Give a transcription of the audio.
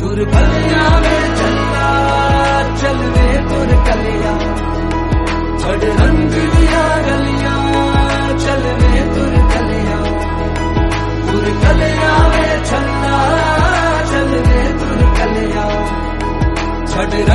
तुर कलिया में चलना चल वे तुर कलिया छड़ रंग दिया गलिया चल वे तुर कलिया में चलना चल वे तुर कलिया छड़